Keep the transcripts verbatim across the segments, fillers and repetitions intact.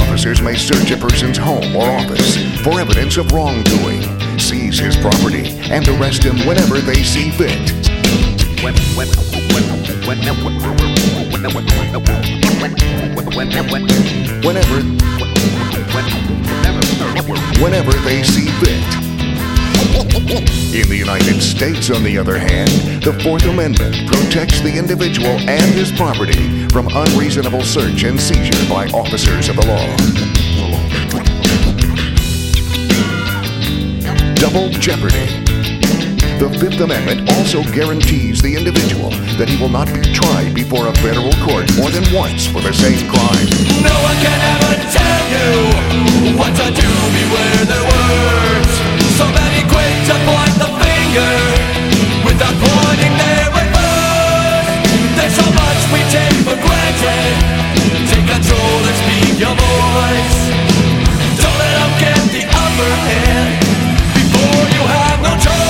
officers may search a person's home or office for evidence of wrongdoing, seize his property, and arrest him whenever they see fit. When, when, when, when, Whenever, whenever they see fit. In the United States, on the other hand, the Fourth Amendment protects the individual and his property from unreasonable search and seizure by officers of the law. Double jeopardy. The Fifth Amendment also guarantees the individual that he will not be tried before a federal court more than once for the same crime. No one can ever tell you what to do, beware their words. So many quick to point the finger without pointing their reverse. There's so much we take for granted. Take control and speak your voice. Don't let them get the upper hand before you have no choice.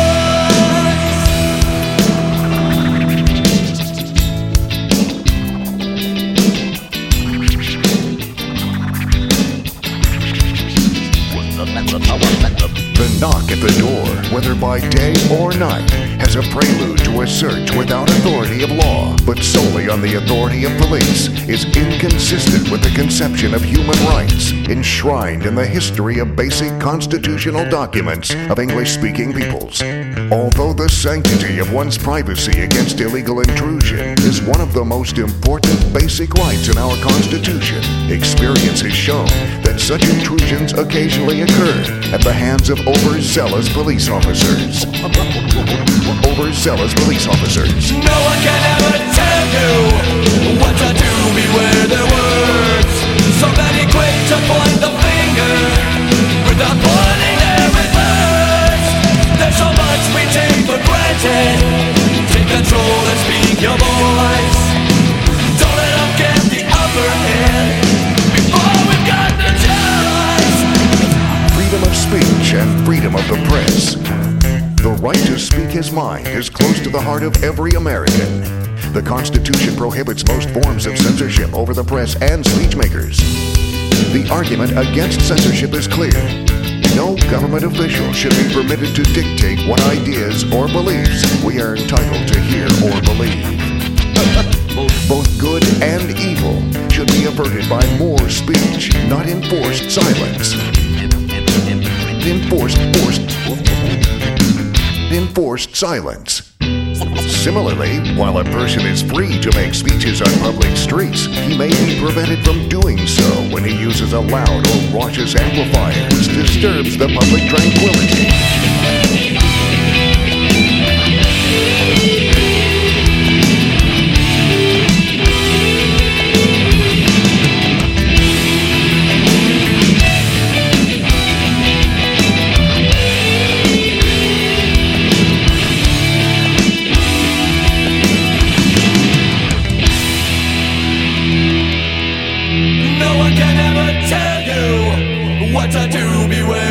The knock at the door, whether by day or night, has a prelude to a search without authority of law, but solely on the authority of police, is inconsistent with the conception of human rights enshrined in the history of basic constitutional documents of English-speaking peoples. Although the sanctity of one's privacy against illegal intrusion is one of the most important basic rights in our Constitution, experience has shown that such intrusions occasionally occur at the hands of overzealous police officers. Overzealous police officers. No one can ever tell you what to do, beware their words. So many quick to point the finger without pointing their reverse. There's so much we take for granted. Take control and speak your voice. Don't let them get the upper hand before we've got the choice. Freedom of speech and freedom of the press. The right to speak his mind is close to the heart of every American. The Constitution prohibits most forms of censorship over the press and speechmakers. The argument against censorship is clear. No government official should be permitted to dictate what ideas or beliefs we are entitled to hear or believe. Both good and evil should be averted by more speech, not enforced silence. Enforced, forced, enforced silence. Similarly, while a person is free to make speeches on public streets, he may be prevented from doing so when he uses a loud or raucous amplifier which disturbs the public tranquility. No one can ever tell you what to do, beware